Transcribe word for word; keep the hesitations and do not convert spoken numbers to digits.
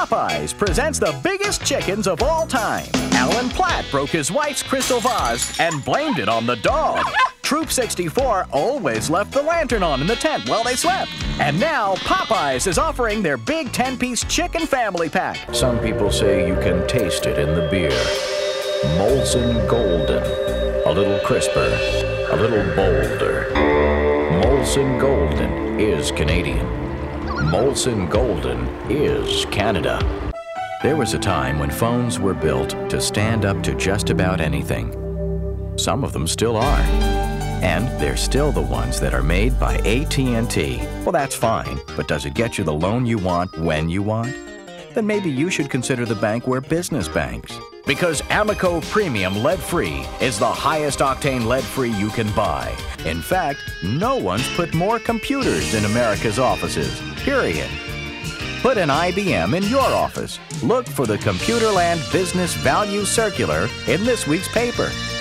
Popeyes presents the biggest chickens of all time. Alan Platt broke his wife's crystal vase and blamed it on the dog. Troop sixty-four always left the lantern on in the tent while they slept. And now Popeyes is offering their big ten-piece chicken family pack. Some people say you can taste it in the beer. Molson Golden. A little crisper, a little bolder. Molson Golden is Canadian. Molson Golden is Canada. There was a time when phones were built to stand up to just about anything. Some of them still are. And they're still the ones that are made by A T and T. Well, that's fine, but does it get you the loan you want when you want? Then maybe you should consider the bank where business banks. Because Amoco Premium Lead-Free is the highest octane lead-free you can buy. In fact, no one's put more computers in America's offices, period. Put an I B M in your office. Look for the Computerland Business Value Circular in this week's paper.